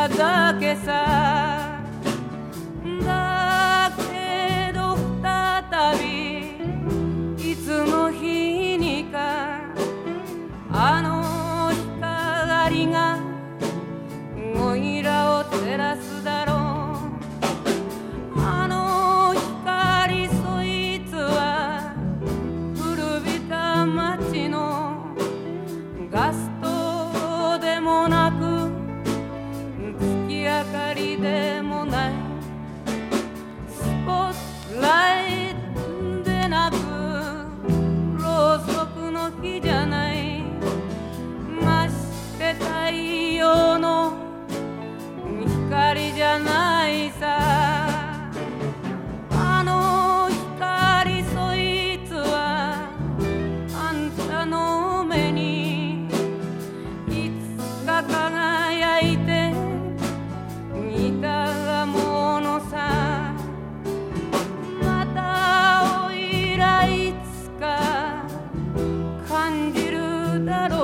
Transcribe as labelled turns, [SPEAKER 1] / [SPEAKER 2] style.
[SPEAKER 1] ただけさ。だけど再びいつの日にかあの光がおいらを照らすだろう。あの光そいつは古びた街のガス灯でもなく月明かりでもない、スポットライトでなくろうそくの火じゃない、まして太陽の光じゃないさ。あの光そいつはあんたの目にいつか輝いていたものさ。またおいらいつか感じるだろう。